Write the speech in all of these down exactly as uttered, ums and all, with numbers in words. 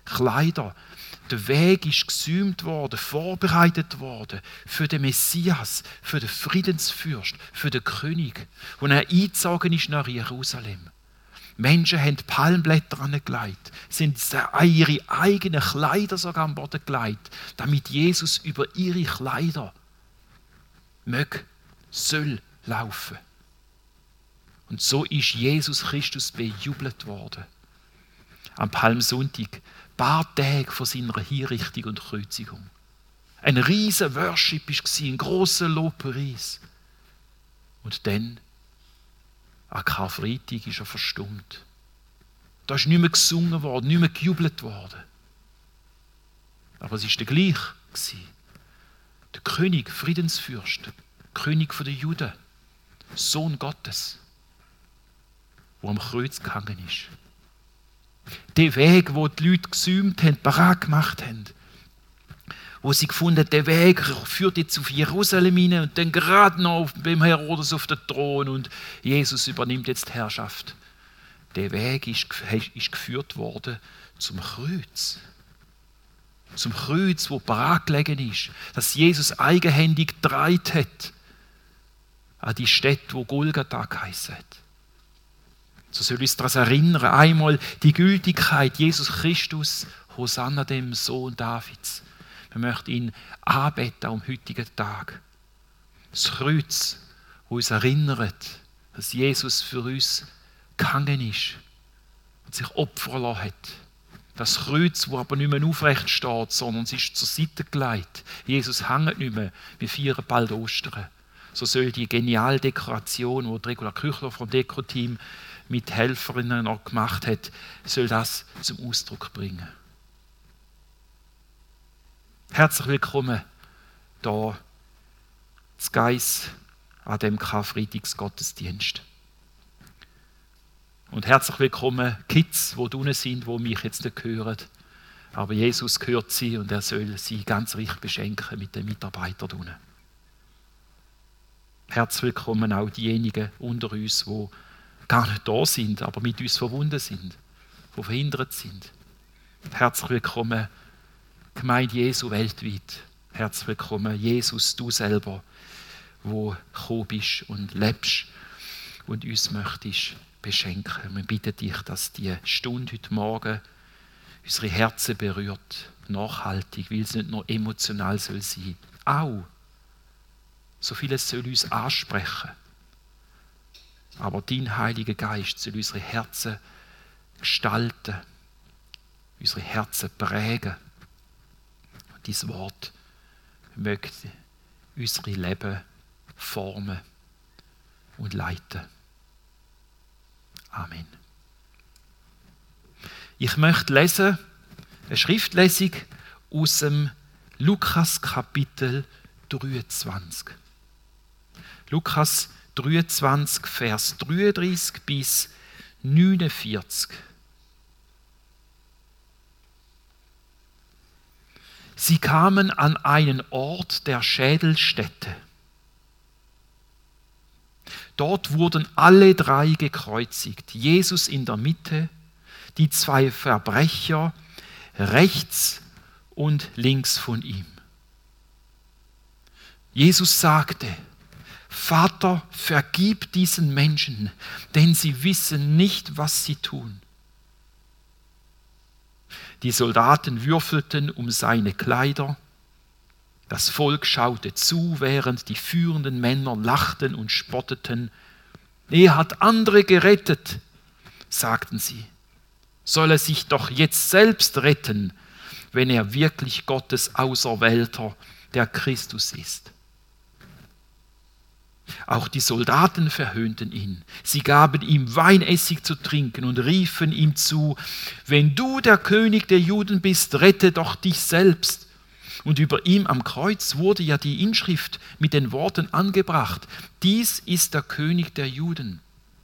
Kleider. Der Weg ist gesäumt worden, vorbereitet worden für den Messias, für den Friedensfürst, für den König, wo er eingezogen ist nach Jerusalem. Menschen haben Palmblätter angelegt, sind ihre eigenen Kleider sogar am Boden gelegt, damit Jesus über ihre Kleider möge, soll laufen. Und so ist Jesus Christus bejubelt worden. Am Palmsonntag, ein paar Tage vor seiner Hinrichtung und Kreuzigung. Ein riesen Worship war, ein grosser Lobpreis. Und dann, an Karfreitag, ist er verstummt. Da ist nicht mehr gesungen worden, nicht mehr gejubelt worden. Aber es war der gleiche. Der König, Friedensfürst, König der Juden, Sohn Gottes, der am Kreuz gehangen ist. Der Weg, wo die Leute gesäumt haben, parat gemacht haben, wo sie gefunden haben, der Weg führt jetzt auf Jerusalem hin und dann gerade noch beim Herodes auf den Thron und Jesus übernimmt jetzt die Herrschaft. Der Weg ist, ist geführt worden zum Kreuz. Zum Kreuz, wo parat gelegen ist, dass Jesus eigenhändig getragen hat an die Stätte, wo Golgatha geheißen hat. So soll uns daran erinnern, einmal die Gültigkeit Jesus Christus, Hosanna dem Sohn Davids. Wir möchten ihn anbeten am heutigen Tag. Das Kreuz, wo uns erinnert, dass Jesus für uns gehangen ist und sich opfern lassen hat. Das Kreuz, das aber nicht mehr aufrecht steht, sondern es ist zur Seite gelegt. Jesus hängt nicht mehr. Wir feiern bald Ostern. So soll die geniale Dekoration, die Regula Küchler vom Deko-Team mit Helferinnen noch gemacht hat, soll das zum Ausdruck bringen. Herzlich willkommen hier zu Geiss an dem Karfreitagsgottesdienst. Und herzlich willkommen Kids, die unten sind, die mich jetzt nicht hören. Aber Jesus gehört sie und er soll sie ganz reich beschenken mit den Mitarbeitern unten. Herzlich willkommen auch diejenigen unter uns, die gar nicht da sind, aber mit uns verbunden sind, die verhindert sind. Herzlich willkommen, Gemeinde Jesu weltweit. Herzlich willkommen, Jesus, du selber, wo gekommen bist und lebst und uns möchtest beschenken. Wir bitten dich, dass die Stunde heute Morgen unsere Herzen berührt, nachhaltig, weil es nicht nur emotional soll sein. Auch so vieles soll uns ansprechen. Aber dein Heiliger Geist soll unsere Herzen gestalten, unsere Herzen prägen. Und dein Wort möge unsere Leben formen und leiten. Amen. Ich möchte lesen, eine Schriftlesung aus dem Lukas Kapitel dreiundzwanzig. Lukas dreiundzwanzig, Vers dreiunddreißig bis neunundvierzig. Sie kamen an einen Ort der Schädelstätte. Dort wurden alle drei gekreuzigt, Jesus in der Mitte, die zwei Verbrecher rechts und links von ihm. Jesus sagte: Vater, vergib diesen Menschen, denn sie wissen nicht, was sie tun. Die Soldaten würfelten um seine Kleider. Das Volk schaute zu, während die führenden Männer lachten und spotteten. Er hat andere gerettet, sagten sie. Soll er sich doch jetzt selbst retten, wenn er wirklich Gottes Auserwählter, der Christus ist. Auch die Soldaten verhöhnten ihn. Sie gaben ihm Weinessig zu trinken und riefen ihm zu: Wenn du der König der Juden bist, rette doch dich selbst. Und über ihm am Kreuz wurde ja die Inschrift mit den Worten angebracht: Dies ist der König der Juden.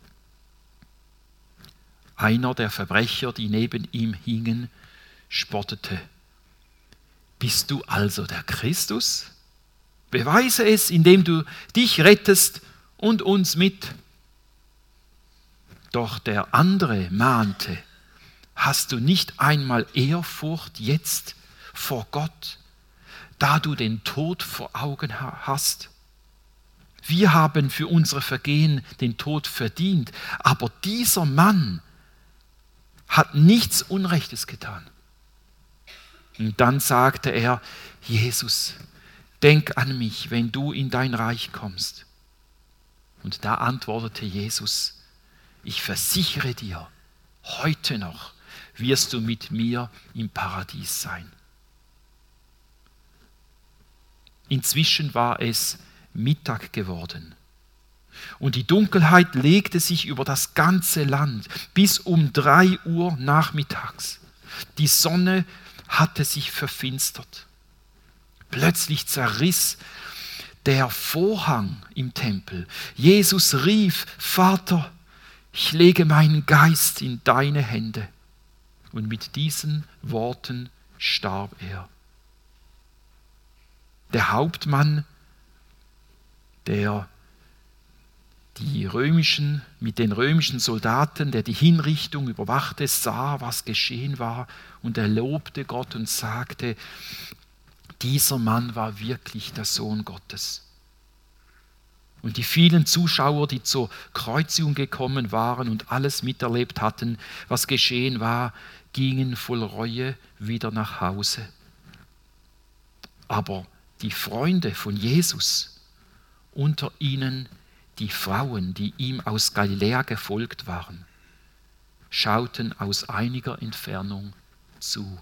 Einer der Verbrecher, die neben ihm hingen, spottete: Bist du also der Christus? Beweise es, indem du dich rettest und uns mit. Doch der andere mahnte: Hast du nicht einmal Ehrfurcht jetzt vor Gott, da du den Tod vor Augen hast? Wir haben für unsere Vergehen den Tod verdient, aber dieser Mann hat nichts Unrechtes getan. Und dann sagte er, Jesus, denk an mich, wenn du in dein Reich kommst. Und da antwortete Jesus, ich versichere dir, heute noch wirst du mit mir im Paradies sein. Inzwischen war es Mittag geworden. Und die Dunkelheit legte sich über das ganze Land bis um drei Uhr nachmittags. Die Sonne hatte sich verfinstert. Plötzlich zerriss der Vorhang im Tempel. Jesus rief, Vater, ich lege meinen Geist in deine Hände. Und mit diesen Worten starb er. Der Hauptmann, der die römischen, mit den römischen Soldaten, der die Hinrichtung überwachte, sah, was geschehen war, und er lobte Gott und sagte, dieser Mann war wirklich der Sohn Gottes. Und die vielen Zuschauer, die zur Kreuzigung gekommen waren und alles miterlebt hatten, was geschehen war, gingen voll Reue wieder nach Hause. Aber die Freunde von Jesus, unter ihnen die Frauen, die ihm aus Galiläa gefolgt waren, schauten aus einiger Entfernung zu.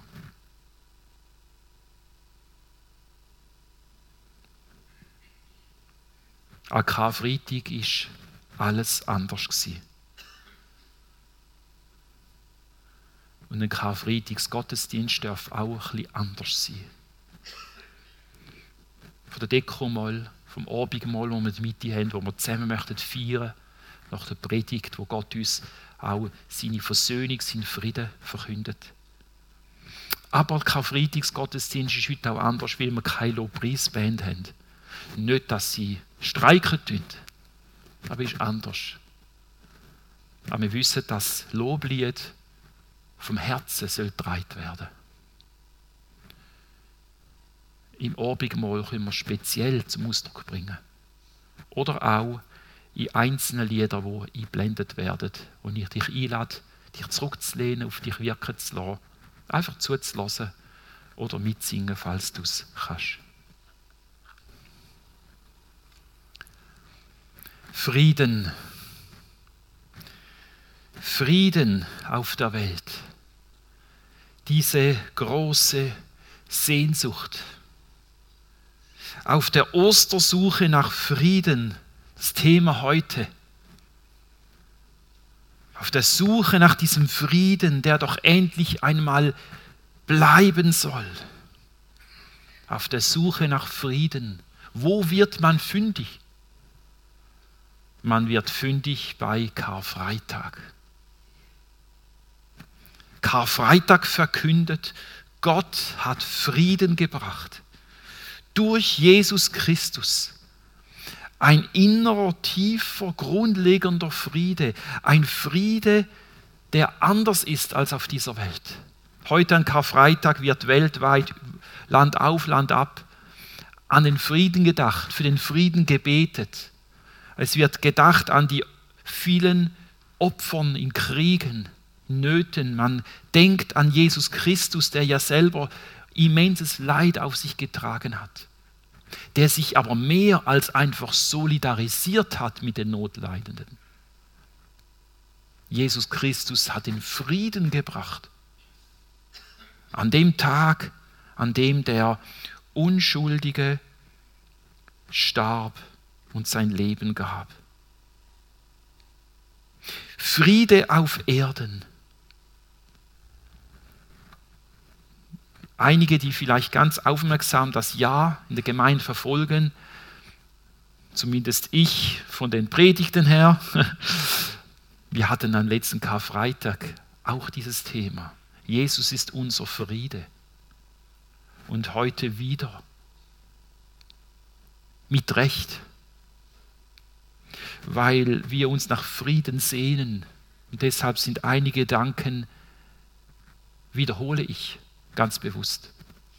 An Karfreitag war alles anders gewesen. Und ein Karfreitagsgottesdienst darf auch ein bisschen anders sein. Von der Dekomal, vom Abendmahl, wo wir die Mitte haben, wo wir zusammen möchten feiern, nach der Predigt, wo Gott uns auch seine Versöhnung, seinen Frieden verkündet. Aber Karfreitagsgottesdienst ist heute auch anders, weil wir keine Lobpreisband haben. Nicht, dass sie streiken tun, aber es ist anders. Aber wir wissen, dass Loblied vom Herzen soll getragen werden. Im Abendmahl können wir speziell zum Ausdruck bringen. Oder auch in einzelnen Liedern, die eingeblendet werden, wo ich dich einlade, dich zurückzulehnen, auf dich wirken zu lassen, einfach zuzulassen oder mitsingen, falls du es kannst. Frieden. Frieden auf der Welt. Diese große Sehnsucht. Auf der Ostersuche nach Frieden, das Thema heute. Auf der Suche nach diesem Frieden, der doch endlich einmal bleiben soll. Auf der Suche nach Frieden. Wo wird man fündig? Man wird fündig bei Karfreitag. Karfreitag verkündet, Gott hat Frieden gebracht. Durch Jesus Christus. Ein innerer, tiefer, grundlegender Friede. Ein Friede, der anders ist als auf dieser Welt. Heute an Karfreitag wird weltweit, Land auf, Land ab, an den Frieden gedacht, für den Frieden gebetet. Es wird gedacht an die vielen Opfern in Kriegen, Nöten. Man denkt an Jesus Christus, der ja selber immenses Leid auf sich getragen hat, der sich aber mehr als einfach solidarisiert hat mit den Notleidenden. Jesus Christus hat den Frieden gebracht. An dem Tag, an dem der Unschuldige starb und sein Leben gab. Friede auf Erden. Einige, die vielleicht ganz aufmerksam das Jahr in der Gemeinde verfolgen, zumindest ich von den Predigten her, wir hatten am letzten Karfreitag auch dieses Thema. Jesus ist unser Friede. Und heute wieder. Mit Recht. Weil wir uns nach Frieden sehnen. Und deshalb sind einige Gedanken wiederhole ich ganz bewusst.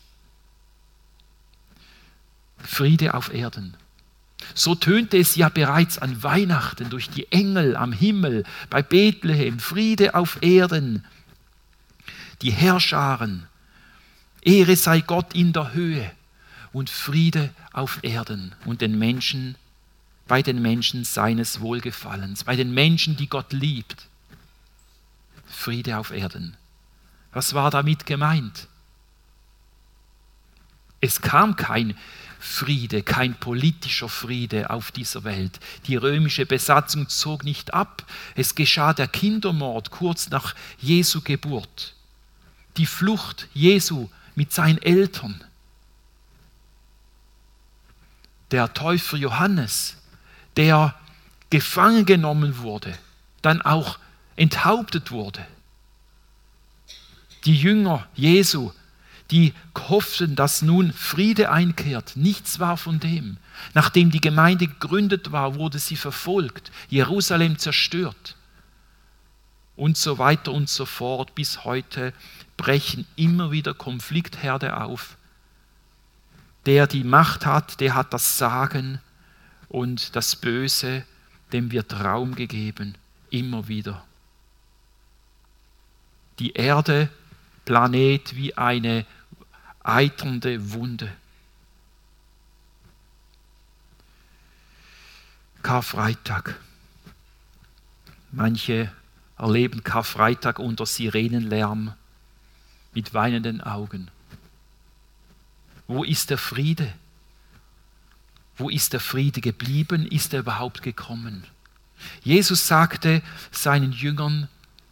Friede auf Erden. So tönte es ja bereits an Weihnachten durch die Engel am Himmel bei Bethlehem. Friede auf Erden. Die Herrscharen. Ehre sei Gott in der Höhe und Friede auf Erden und den Menschen, bei den Menschen seines Wohlgefallens, bei den Menschen, die Gott liebt. Friede auf Erden. Was war damit gemeint? Es kam kein Friede, kein politischer Friede auf dieser Welt. Die römische Besatzung zog nicht ab. Es geschah der Kindermord kurz nach Jesu Geburt. Die Flucht Jesu mit seinen Eltern. Der Täufer Johannes, der gefangen genommen wurde, dann auch enthauptet wurde. Die Jünger Jesu, die hofften, dass nun Friede einkehrt. Nichts war von dem. Nachdem die Gemeinde gegründet war, wurde sie verfolgt, Jerusalem zerstört und so weiter und so fort. Bis heute brechen immer wieder Konfliktherde auf. Der die Macht hat, der hat das Sagen und das Böse, dem wird Raum gegeben, immer wieder. Die Erde, Planet wie eine eiternde Wunde. Karfreitag. Manche erleben Karfreitag unter Sirenenlärm mit weinenden Augen. Wo ist der Friede? Wo ist der Friede geblieben? Ist er überhaupt gekommen? Jesus sagte seinen Jüngern,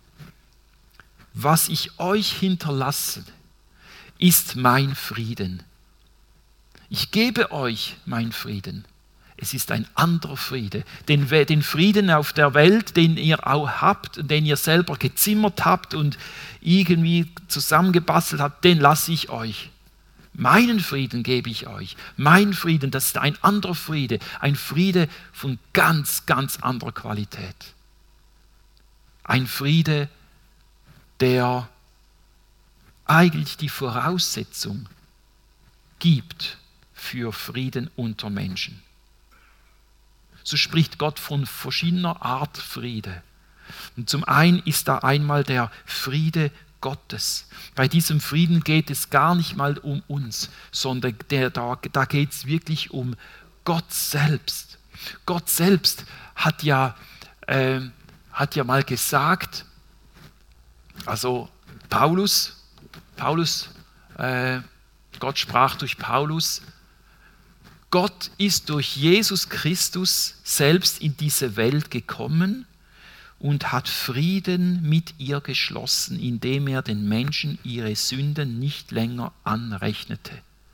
was ich euch hinterlasse, ist mein Frieden. Ich gebe euch meinen Frieden. Es ist ein anderer Friede. Den, den Frieden auf der Welt, den ihr auch habt, den ihr selber gezimmert habt und irgendwie zusammengebastelt habt, den lasse ich euch. Meinen Frieden gebe ich euch. Mein Frieden, das ist ein anderer Friede. Ein Friede von ganz, ganz anderer Qualität. Ein Friede, der eigentlich die Voraussetzung gibt für Frieden unter Menschen. So spricht Gott von verschiedener Art Friede. Und zum einen ist da einmal der Friede Gottes. Bei diesem Frieden geht es gar nicht mal um uns, sondern der, da, da geht es wirklich um Gott selbst. Gott selbst hat ja, äh, hat ja mal gesagt, also Paulus, Paulus, äh, Gott sprach durch Paulus, Gott ist durch Jesus Christus selbst in diese Welt gekommen und hat Frieden mit ihr geschlossen, indem er den Menschen ihre Sünden nicht länger anrechnete.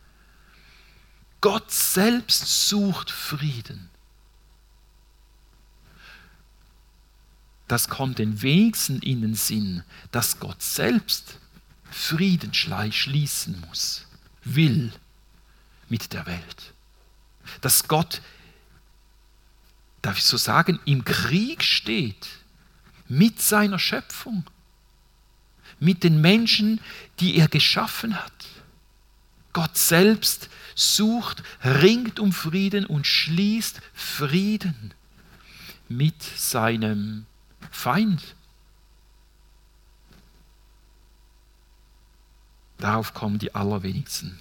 Gott selbst sucht Frieden. Das kommt den wenigsten in den Sinn, dass Gott selbst Frieden schließen muss, will mit der Welt. Dass Gott, darf ich so sagen, im Krieg steht mit seiner Schöpfung, mit den Menschen, die er geschaffen hat. Gott selbst sucht, ringt um Frieden und schließt Frieden mit seinem Feind. Darauf kommen die allerwenigsten.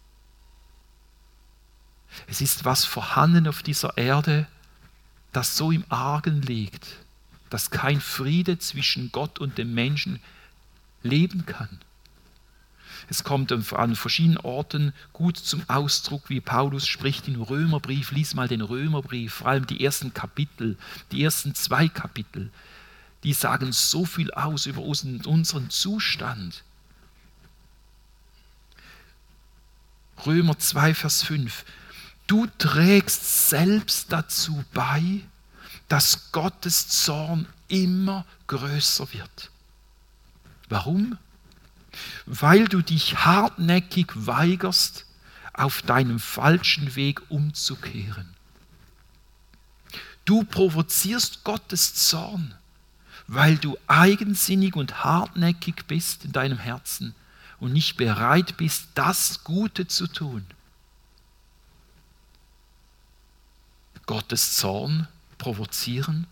Es ist was vorhanden auf dieser Erde, das so im Argen liegt, dass kein Friede zwischen Gott und dem Menschen leben kann. Es kommt an verschiedenen Orten gut zum Ausdruck, wie Paulus spricht im Römerbrief. Lies mal den Römerbrief, vor allem die ersten Kapitel, die ersten zwei Kapitel. Die sagen so viel aus über unseren Zustand. Römer zwei, Vers fünf. Du trägst selbst dazu bei, dass Gottes Zorn immer größer wird. Warum? Weil du dich hartnäckig weigerst, auf deinem falschen Weg umzukehren. Du provozierst Gottes Zorn, weil du eigensinnig und hartnäckig bist in deinem Herzen und nicht bereit bist, das Gute zu tun. Gottes Zorn provozieren?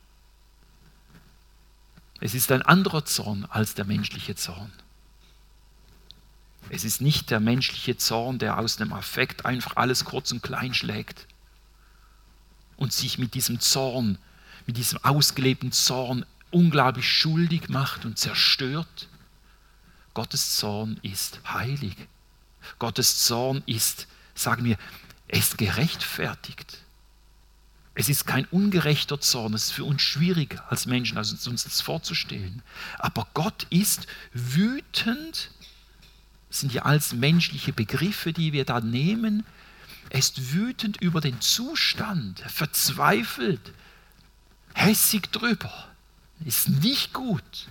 Es ist ein anderer Zorn als der menschliche Zorn. Es ist nicht der menschliche Zorn, der aus dem Affekt einfach alles kurz und klein schlägt und sich mit diesem Zorn, mit diesem ausgelebten Zorn unglaublich schuldig macht und zerstört. Gottes Zorn ist heilig. Gottes Zorn ist, sagen wir, er ist gerechtfertigt. Es ist kein ungerechter Zorn, es ist für uns schwierig als Menschen, also uns das vorzustellen. Aber Gott ist wütend, das sind ja alles menschliche Begriffe, die wir da nehmen. Er ist wütend über den Zustand, er verzweifelt, hässig drüber, ist nicht gut,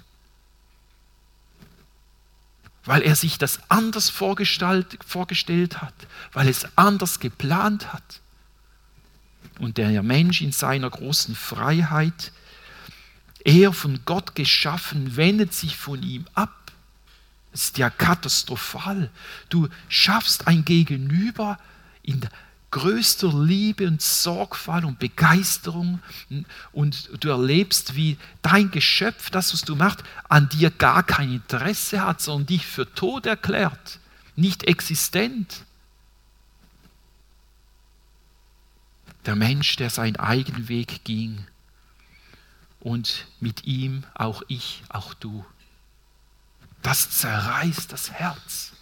weil er sich das anders vorgestellt, vorgestellt hat, weil es anders geplant hat. Und der Mensch in seiner großen Freiheit, er von Gott geschaffen, wendet sich von ihm ab. Das ist ja katastrophal. Du schaffst ein Gegenüber in größter Liebe und Sorgfalt und Begeisterung und du erlebst, wie dein Geschöpf, das, was du machst, an dir gar kein Interesse hat, sondern dich für tot erklärt, nicht existent. Der Mensch, der seinen eigenen Weg ging und mit ihm auch ich, auch du. Das zerreißt das Herz.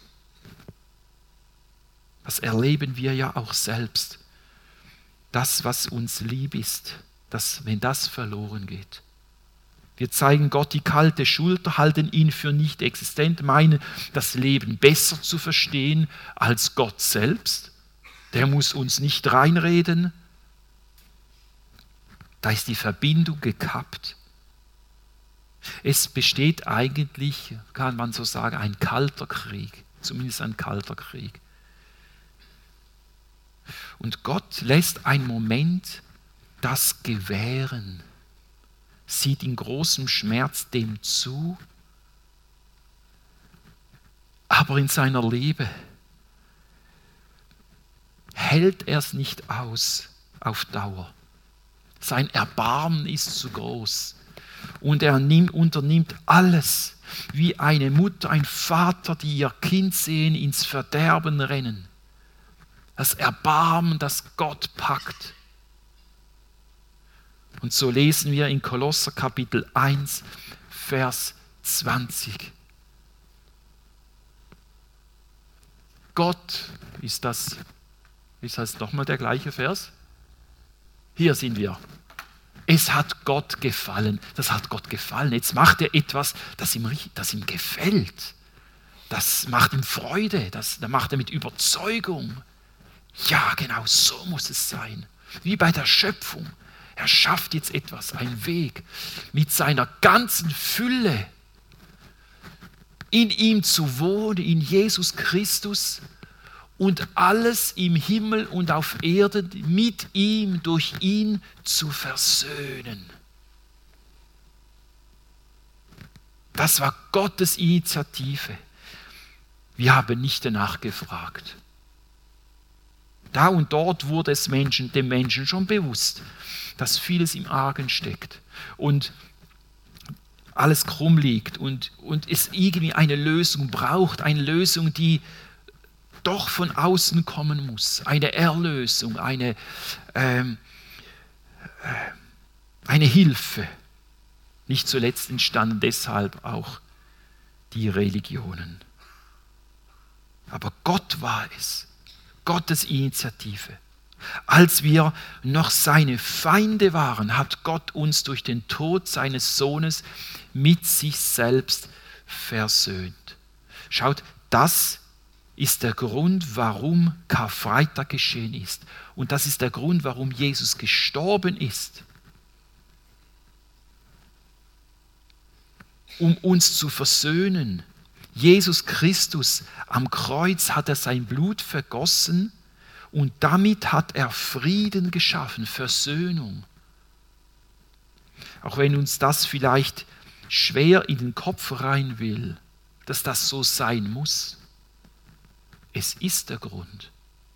Das erleben wir ja auch selbst. Das, was uns lieb ist, dass, wenn das verloren geht. Wir zeigen Gott die kalte Schulter, halten ihn für nicht existent, meinen, das Leben besser zu verstehen als Gott selbst. Der muss uns nicht reinreden. Da ist die Verbindung gekappt. Es besteht eigentlich, kann man so sagen, ein kalter Krieg, zumindest ein kalter Krieg. Und Gott lässt einen Moment das gewähren, sieht in großem Schmerz dem zu, aber in seiner Liebe hält er es nicht aus auf Dauer. Sein Erbarmen ist zu groß und er nimmt, unternimmt alles, wie eine Mutter, ein Vater, die ihr Kind sehen, ins Verderben rennen. Das Erbarmen, das Gott packt. Und so lesen wir in Kolosser Kapitel eins, Vers zwanzig. Gott, ist das, ist das nochmal der gleiche Vers? Hier sind wir. Es hat Gott gefallen. Das hat Gott gefallen. Jetzt macht er etwas, das ihm, das ihm gefällt. Das macht ihm Freude. Das, das macht er mit Überzeugung. Ja, genau, so muss es sein. Wie bei der Schöpfung. Er schafft jetzt etwas, einen Weg, mit seiner ganzen Fülle in ihm zu wohnen, in Jesus Christus und alles im Himmel und auf Erden mit ihm, durch ihn zu versöhnen. Das war Gottes Initiative. Wir haben nicht danach gefragt. Da und dort wurde es Menschen, dem Menschen schon bewusst, dass vieles im Argen steckt und alles krumm liegt und, und es irgendwie eine Lösung braucht, eine Lösung, die doch von außen kommen muss, eine Erlösung, eine, ähm, eine Hilfe. Nicht zuletzt entstanden deshalb auch die Religionen. Aber Gott war es, Gottes Initiative. Als wir noch seine Feinde waren, hat Gott uns durch den Tod seines Sohnes mit sich selbst versöhnt. Schaut, das ist der Grund, warum Karfreitag geschehen ist. Und das ist der Grund, warum Jesus gestorben ist. Um uns zu versöhnen. Jesus Christus am Kreuz hat er sein Blut vergossen und damit hat er Frieden geschaffen, Versöhnung. Auch wenn uns das vielleicht schwer in den Kopf rein will, dass das so sein muss. Es ist der Grund.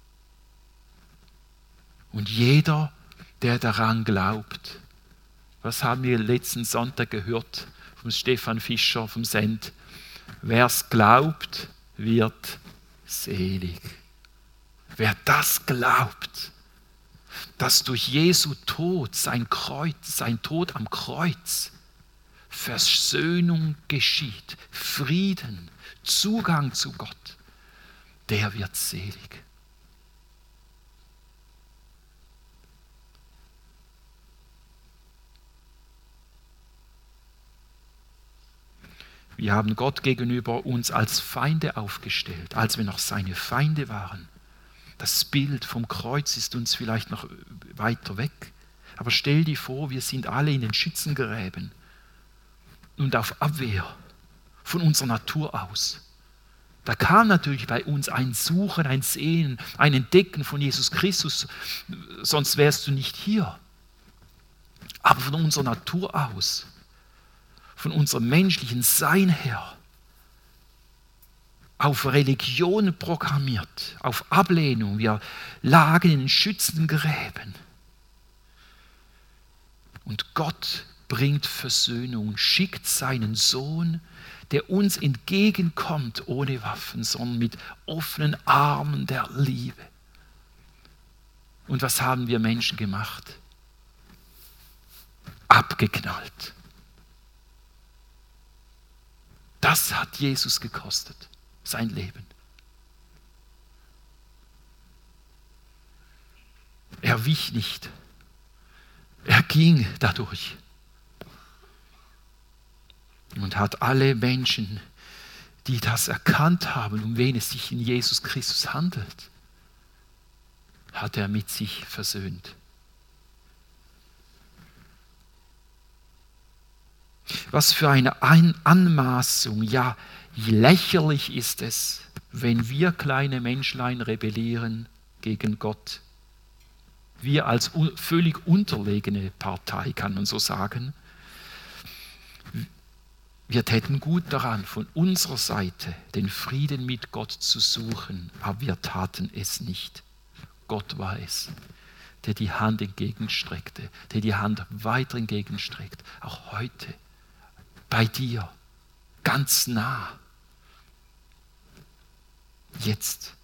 Und jeder, der daran glaubt, was haben wir letzten Sonntag gehört vom Stefan Fischer vom Send? Wer es glaubt, wird selig. Wer das glaubt, dass durch Jesu Tod, sein Kreuz, sein Tod am Kreuz, Versöhnung geschieht, Frieden, Zugang zu Gott, der wird selig. Wir haben Gott gegenüber uns als Feinde aufgestellt, als wir noch seine Feinde waren. Das Bild vom Kreuz ist uns vielleicht noch weiter weg. Aber stell dir vor, wir sind alle in den Schützengräben und auf Abwehr von unserer Natur aus. Da kam natürlich bei uns ein Suchen, ein Sehen, ein Entdecken von Jesus Christus, sonst wärst du nicht hier. Aber von unserer Natur aus, von unserem menschlichen Sein her, auf Religion programmiert, auf Ablehnung. Wir lagen in den Schützengräben. Und Gott bringt Versöhnung, schickt seinen Sohn, der uns entgegenkommt ohne Waffen, sondern mit offenen Armen der Liebe. Und was haben wir Menschen gemacht? Abgeknallt. Das hat Jesus gekostet, sein Leben. Er wich nicht. Er ging dadurch und hat alle Menschen, die das erkannt haben, um wen es sich in Jesus Christus handelt, hat er mit sich versöhnt. Was für eine Anmaßung, ja, lächerlich ist es, wenn wir kleine Menschlein rebellieren gegen Gott. Wir als völlig unterlegene Partei, kann man so sagen. Wir täten gut daran, von unserer Seite den Frieden mit Gott zu suchen, aber wir taten es nicht. Gott war es, der die Hand entgegenstreckte, der die Hand weiter entgegenstreckt, auch heute. Bei dir, ganz nah, jetzt.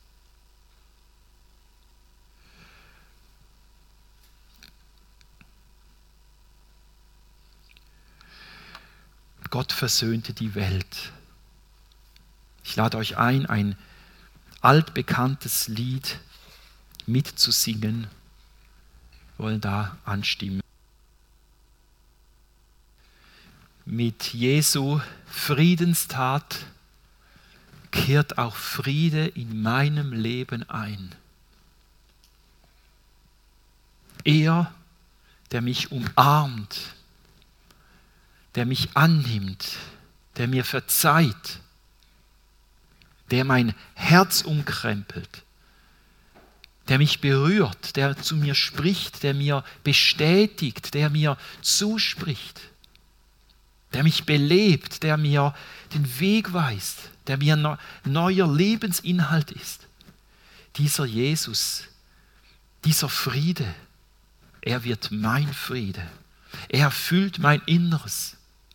Gott versöhnte die Welt. Ich lade euch ein, ein altbekanntes Lied mitzusingen. Wir wollen da anstimmen. Mit Jesu Friedenstat kehrt auch Friede in meinem Leben ein. Er, der mich umarmt, der mich annimmt, der mir verzeiht, der mein Herz umkrempelt, der mich berührt, der zu mir spricht, der mir bestätigt, der mir zuspricht, der mich belebt, der mir den Weg weist, der mir neuer Lebensinhalt ist. Dieser Jesus, dieser Friede, er wird mein Friede. Er erfüllt mein Inneres.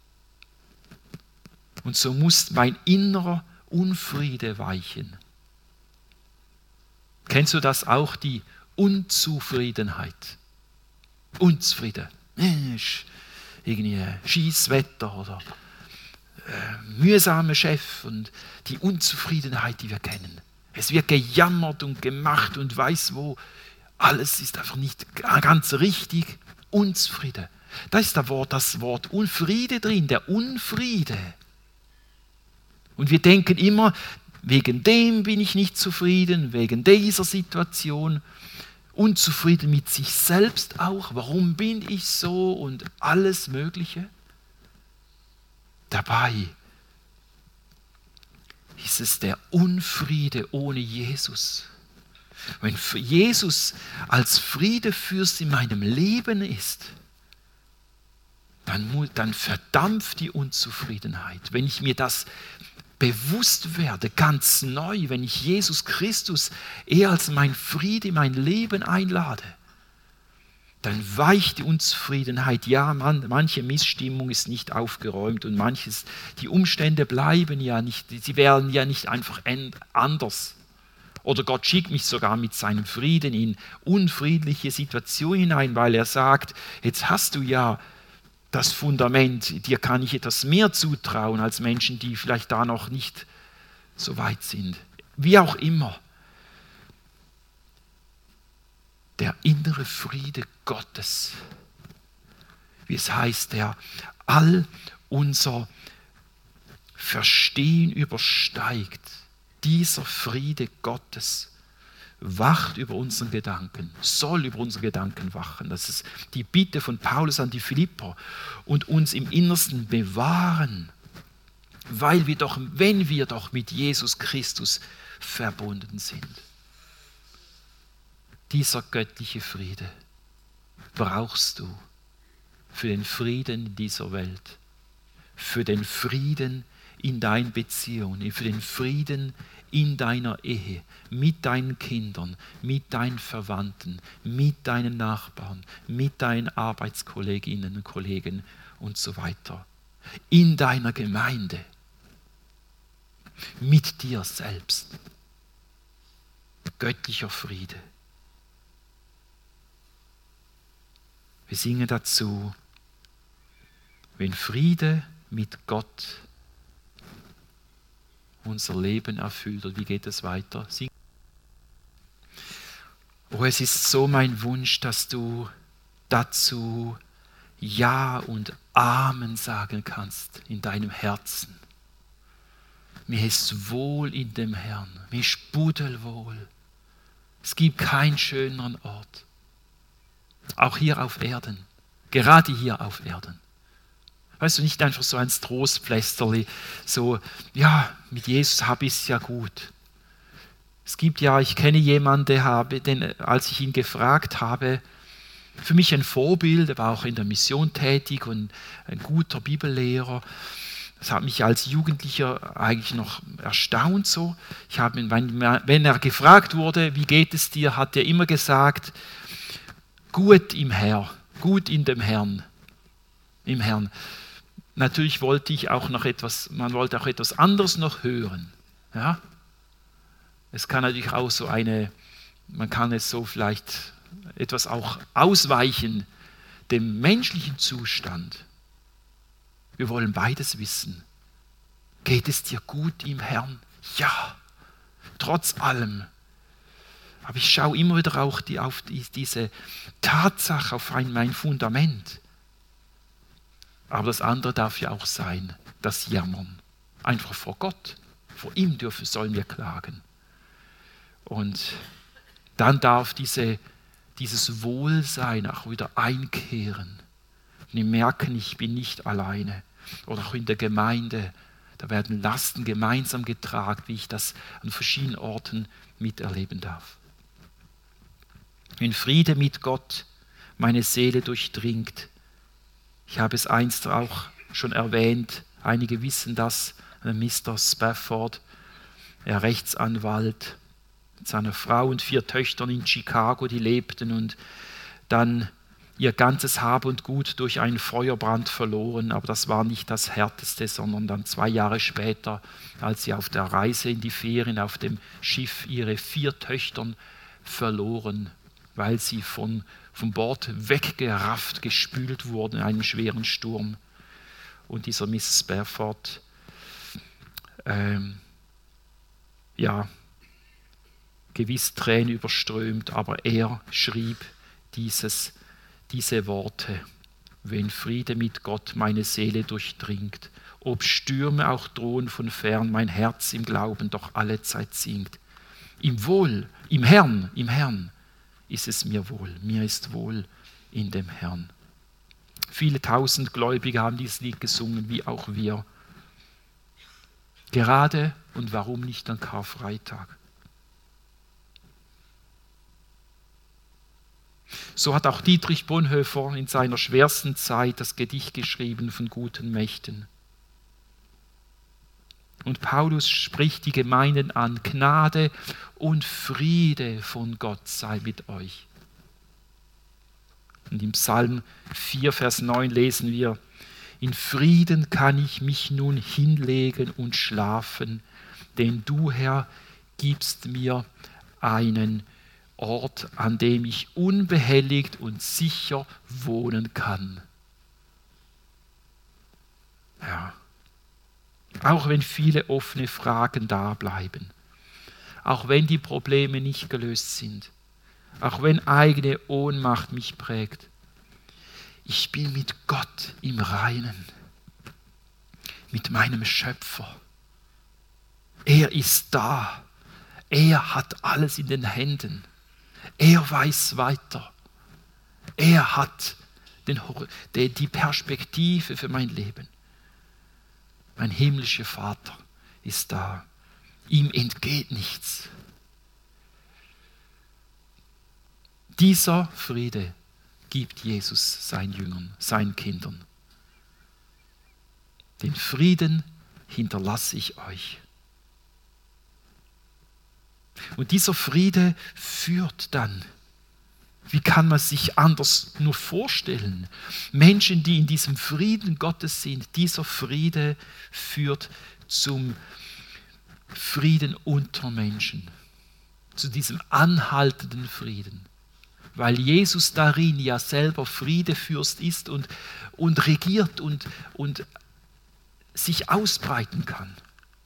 Und so muss mein innerer Unfriede weichen. Kennst du das auch, die Unzufriedenheit? Unzufrieden. Mensch, irgendwie Schießwetter oder äh, mühsamer Chef und die Unzufriedenheit, die wir kennen. Es wird gejammert und gemacht und weiß wo. Alles ist einfach nicht ganz richtig. Unzufrieden. Da ist das Wort, das Wort Unfriede drin, der Unfriede. Und wir denken immer, wegen dem bin ich nicht zufrieden, wegen dieser Situation. Unzufrieden mit sich selbst auch. Warum bin ich so und alles Mögliche? Dabei ist es der Unfriede ohne Jesus. Wenn Jesus als Friedefürst in meinem Leben ist, dann, mu- dann verdampft die Unzufriedenheit. Wenn ich mir das bewusst werde, ganz neu, wenn ich Jesus Christus eher als mein Friede, mein Leben einlade, dann weicht die Unzufriedenheit. Ja, man, manche Missstimmung ist nicht aufgeräumt und manches, die Umstände bleiben ja nicht, sie werden ja nicht einfach anders. Oder Gott schickt mich sogar mit seinem Frieden in unfriedliche Situationen hinein, weil er sagt, jetzt hast du ja das Fundament, dir kann ich etwas mehr zutrauen als Menschen, die vielleicht da noch nicht so weit sind. Wie auch immer. Der innere Friede Gottes, wie es heißt, der all unser Verstehen übersteigt. Dieser Friede Gottes wacht über unseren Gedanken, soll über unsere Gedanken wachen. Das ist die Bitte von Paulus an die Philipper und uns im Innersten bewahren, weil wir doch, wenn wir doch mit Jesus Christus verbunden sind. Dieser göttliche Friede brauchst du für den Frieden in dieser Welt, für den Frieden in deinen Beziehungen, für den Frieden in deiner Ehe, mit deinen Kindern, mit deinen Verwandten, mit deinen Nachbarn, mit deinen Arbeitskolleginnen und Kollegen und so weiter. In deiner Gemeinde, mit dir selbst. Göttlicher Friede. Wir singen dazu, wenn Friede mit Gott unser Leben erfüllt. Und wie geht es weiter? Sing. Oh, es ist so mein Wunsch, dass du dazu Ja und Amen sagen kannst in deinem Herzen. Mir ist wohl in dem Herrn, mir ist pudelwohl. Es gibt keinen schöneren Ort. Auch hier auf Erden, gerade hier auf Erden. Weißt du, nicht einfach so ein Trostpflästerli, so, ja, mit Jesus habe ich es ja gut. Es gibt ja, ich kenne jemanden, der habe, den, als ich ihn gefragt habe, für mich ein Vorbild, er war auch in der Mission tätig und ein guter Bibellehrer. Das hat mich als Jugendlicher eigentlich noch erstaunt so. Ich habe ihn, wenn er gefragt wurde, wie geht es dir, hat er immer gesagt, gut im Herrn, gut in dem Herrn, im Herrn. Natürlich wollte ich auch noch etwas, man wollte auch etwas anderes noch hören. Ja? Es kann natürlich auch so eine, man kann es so vielleicht etwas auch ausweichen, dem menschlichen Zustand. Wir wollen beides wissen. Geht es dir gut im Herrn? Ja, trotz allem. Aber ich schaue immer wieder auch die, auf die, diese Tatsache, auf ein, mein Fundament. Aber das andere darf ja auch sein, das Jammern. Einfach vor Gott. Vor ihm dürfen, sollen wir klagen. Und dann darf diese, dieses Wohlsein auch wieder einkehren. Und wir merken, ich bin nicht alleine. Oder auch in der Gemeinde. Da werden Lasten gemeinsam getragen, wie ich das an verschiedenen Orten miterleben darf. Wenn Friede mit Gott meine Seele durchdringt, ich habe es einst auch schon erwähnt, einige wissen das, Mister Spafford, er Rechtsanwalt, mit seiner Frau und vier Töchtern in Chicago, die lebten und dann ihr ganzes Hab und Gut durch einen Feuerbrand verloren, aber das war nicht das Härteste, sondern dann zwei Jahre später, als sie auf der Reise in die Ferien auf dem Schiff ihre vier Töchtern verloren, weil sie von, vom Bord weggerafft, gespült wurden in einem schweren Sturm. Und dieser Miss Spafford, ähm, ja, gewiss Tränen überströmt, aber er schrieb dieses, diese Worte, wenn Friede mit Gott meine Seele durchdringt, ob Stürme auch drohen von fern, mein Herz im Glauben doch allezeit singt. Im Wohl, im Herrn, im Herrn ist es mir wohl, mir ist wohl in dem Herrn. Viele tausend Gläubige haben dieses Lied gesungen, wie auch wir. Gerade und warum nicht an Karfreitag? So hat auch Dietrich Bonhoeffer in seiner schwersten Zeit das Gedicht geschrieben von guten Mächten. Und Paulus spricht die Gemeinden an: Gnade und Friede von Gott sei mit euch. Und im Psalm vier, Vers neun lesen wir: In Frieden kann ich mich nun hinlegen und schlafen, denn du, Herr, gibst mir einen Ort, an dem ich unbehelligt und sicher wohnen kann. Ja. Auch wenn viele offene Fragen da bleiben, auch wenn die Probleme nicht gelöst sind, auch wenn eigene Ohnmacht mich prägt, ich bin mit Gott im Reinen, mit meinem Schöpfer. Er ist da, er hat alles in den Händen, er weiß weiter, er hat den, die Perspektive für mein Leben. Mein himmlischer Vater ist da. Ihm entgeht nichts. Dieser Friede gibt Jesus seinen Jüngern, seinen Kindern. Den Frieden hinterlasse ich euch. Und dieser Friede führt dann, wie kann man sich anders nur vorstellen? Menschen, die in diesem Frieden Gottes sind, dieser Friede führt zum Frieden unter Menschen, zu diesem anhaltenden Frieden, weil Jesus darin ja selber Friedefürst ist und, und regiert und, und sich ausbreiten kann.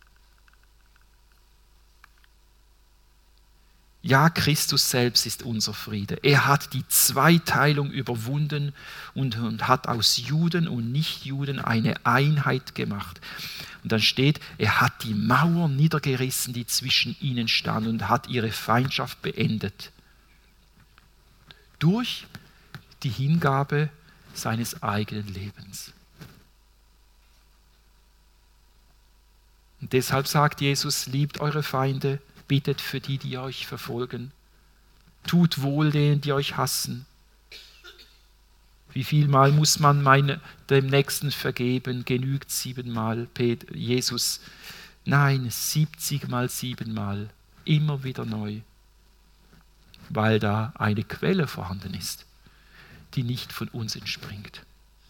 Ja, Christus selbst ist unser Friede. Er hat die Zweiteilung überwunden und, und hat aus Juden und Nichtjuden eine Einheit gemacht. Und dann steht, er hat die Mauer niedergerissen, die zwischen ihnen stand, und hat ihre Feindschaft beendet. Durch die Hingabe seines eigenen Lebens. Und deshalb sagt Jesus, liebt eure Feinde, bittet für die, die euch verfolgen. Tut wohl denen, die euch hassen. Wie viel Mal muss man meine, dem Nächsten vergeben? Genügt siebenmal, Jesus? Nein, siebzig mal siebenmal. Immer wieder neu. Weil da eine Quelle vorhanden ist, die nicht von uns entspringt.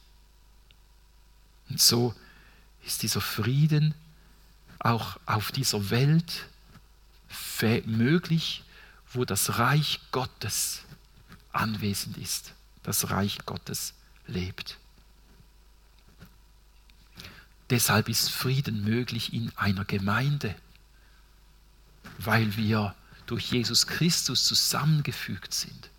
Und so ist dieser Frieden auch auf dieser Welt möglich, wo das Reich Gottes anwesend ist, das Reich Gottes lebt. Deshalb ist Frieden möglich in einer Gemeinde, weil wir durch Jesus Christus zusammengefügt sind.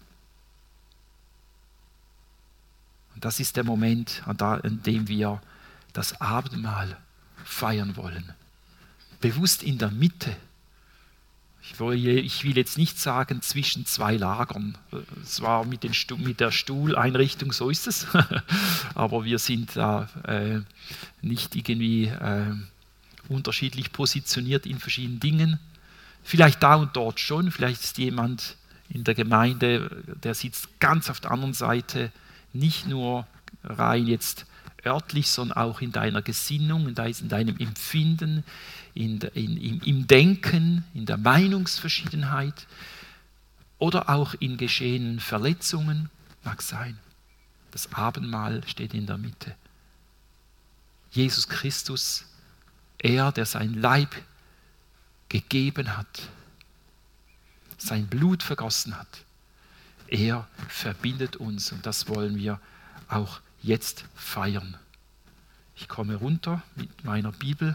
Und das ist der Moment, an dem wir das Abendmahl feiern wollen. Bewusst in der Mitte. Ich will, ich will jetzt nicht sagen zwischen zwei Lagern. Es war mit, den, mit der Stuhleinrichtung, so ist es. Aber wir sind da äh, nicht irgendwie äh, unterschiedlich positioniert in verschiedenen Dingen. Vielleicht da und dort schon. Vielleicht ist jemand in der Gemeinde, der sitzt ganz auf der anderen Seite, nicht nur rein jetzt örtlich, sondern auch in deiner Gesinnung, in deinem Empfinden, in, in, im, im Denken, in der Meinungsverschiedenheit oder auch in geschehenen Verletzungen, mag sein. Das Abendmahl steht in der Mitte. Jesus Christus, er, der sein Leib gegeben hat, sein Blut vergossen hat, er verbindet uns, und das wollen wir auch jetzt feiern. Ich komme runter mit meiner Bibel.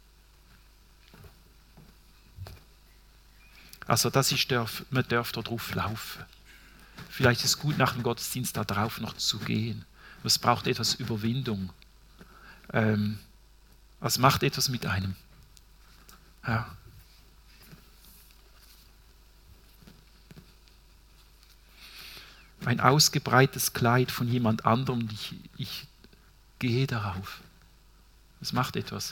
Also das ist, man darf da drauf laufen. Vielleicht ist es gut, nach dem Gottesdienst da drauf noch zu gehen. Es braucht etwas Überwindung. Ähm, es macht etwas mit einem. Ja. Ein ausgebreites Kleid von jemand anderem, ich, ich gehe darauf. Es macht etwas.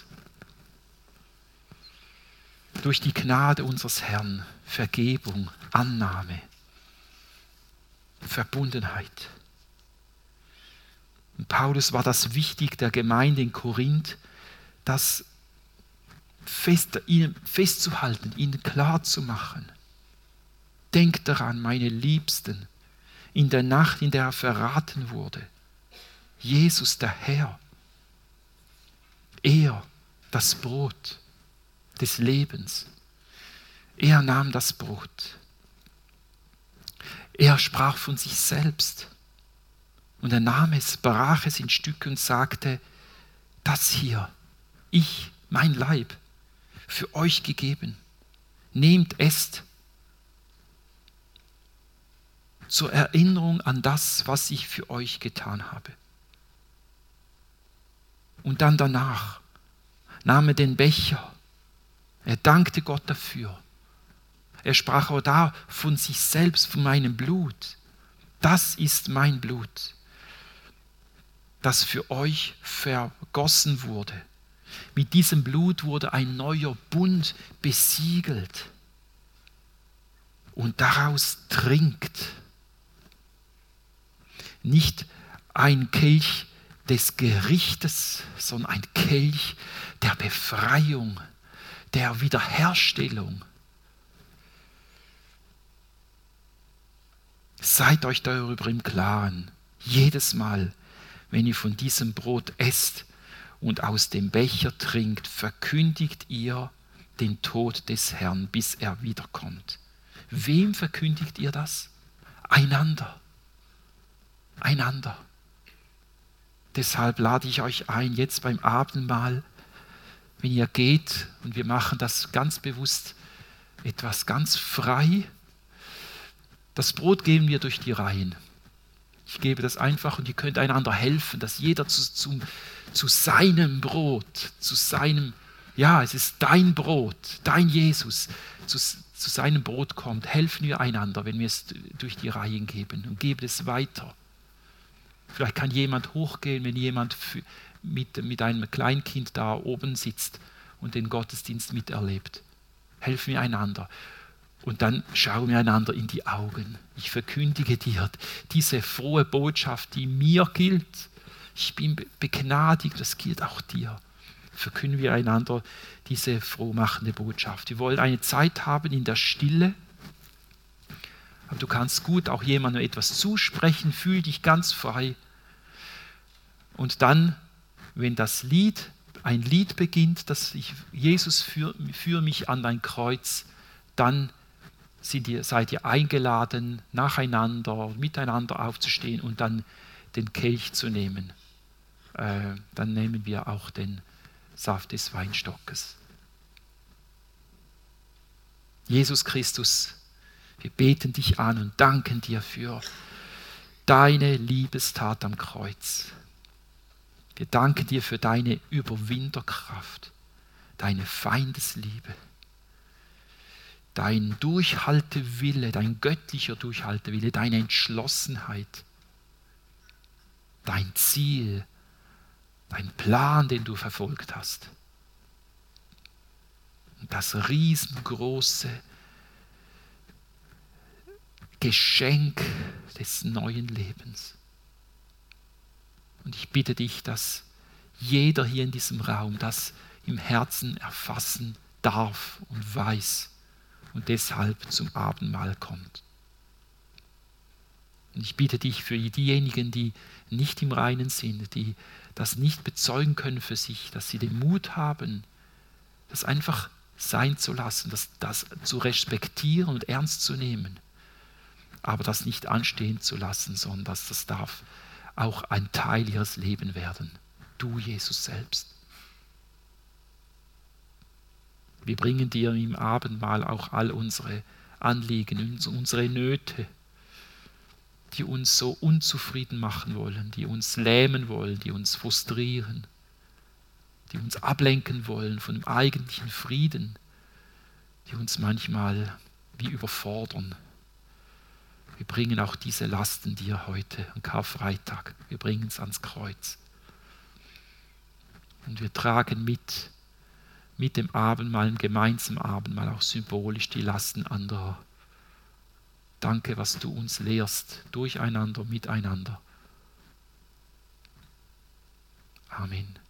Durch die Gnade unseres Herrn, Vergebung, Annahme. Verbundenheit. Und Paulus war das wichtig der Gemeinde in Korinth, das fest, ihnen festzuhalten, ihnen klarzumachen. Denkt daran, meine Liebsten, in der Nacht, in der er verraten wurde, Jesus der Herr, er, das Brot des Lebens, er nahm das Brot. Er sprach von sich selbst und er nahm es, brach es in Stücke und sagte, das hier, ich, mein Leib, für euch gegeben, nehmt, esst, zur Erinnerung an das, was ich für euch getan habe. Und dann danach nahm er den Becher, er dankte Gott dafür. Er sprach auch da von sich selbst, von meinem Blut. Das ist mein Blut, das für euch vergossen wurde. Mit diesem Blut wurde ein neuer Bund besiegelt. Und daraus trinkt. Nicht ein Kelch des Gerichtes, sondern ein Kelch der Befreiung, der Wiederherstellung. Seid euch darüber im Klaren, jedes Mal, wenn ihr von diesem Brot esst und aus dem Becher trinkt, verkündigt ihr den Tod des Herrn, bis er wiederkommt. Wem verkündigt ihr das? Einander. Einander. Deshalb lade ich euch ein, jetzt beim Abendmahl, wenn ihr geht, und wir machen das ganz bewusst etwas ganz frei. Das Brot geben wir durch die Reihen. Ich gebe das einfach und ihr könnt einander helfen, dass jeder zu, zu, zu seinem Brot, zu seinem, ja, es ist dein Brot, dein Jesus, zu, zu seinem Brot kommt. Helfen wir einander, wenn wir es durch die Reihen geben und geben es weiter. Vielleicht kann jemand hochgehen, wenn jemand mit, mit einem Kleinkind da oben sitzt und den Gottesdienst miterlebt. Helfen wir einander. Und dann schauen wir einander in die Augen. Ich verkündige dir diese frohe Botschaft, die mir gilt. Ich bin begnadigt, das gilt auch dir. Verkündigen wir einander diese frohmachende Botschaft. Wir wollen eine Zeit haben in der Stille. Aber du kannst gut auch jemandem etwas zusprechen, fühl dich ganz frei. Und dann, wenn das Lied, ein Lied beginnt, das ich, Jesus, führ, führ mich an dein Kreuz, dann sind ihr, seid ihr eingeladen, nacheinander, miteinander aufzustehen und dann den Kelch zu nehmen. Äh, dann nehmen wir auch den Saft des Weinstockes. Jesus Christus, wir beten dich an und danken dir für deine Liebestat am Kreuz. Wir danken dir für deine Überwinderkraft, deine Feindesliebe, dein Durchhaltewille, dein göttlicher Durchhaltewille, deine Entschlossenheit, dein Ziel, dein Plan, den du verfolgt hast. Und das riesengroße Geschenk des neuen Lebens. Und ich bitte dich, dass jeder hier in diesem Raum das im Herzen erfassen darf und weiß und deshalb zum Abendmahl kommt. Und ich bitte dich für diejenigen, die nicht im Reinen sind, die das nicht bezeugen können für sich, dass sie den Mut haben, das einfach sein zu lassen, das, das zu respektieren und ernst zu nehmen, aber das nicht anstehen zu lassen, sondern dass das darf auch ein Teil ihres Lebens werden. Du, Jesus selbst. Wir bringen dir im Abendmahl auch all unsere Anliegen, unsere Nöte, die uns so unzufrieden machen wollen, die uns lähmen wollen, die uns frustrieren, die uns ablenken wollen von dem eigentlichen Frieden, die uns manchmal wie überfordern. Wir bringen auch diese Lasten dir heute am Karfreitag. Wir bringen es ans Kreuz. Und wir tragen mit, mit dem Abendmahl, dem gemeinsamen Abendmahl, auch symbolisch die Lasten anderer. Danke, was du uns lehrst, durcheinander, miteinander. Amen.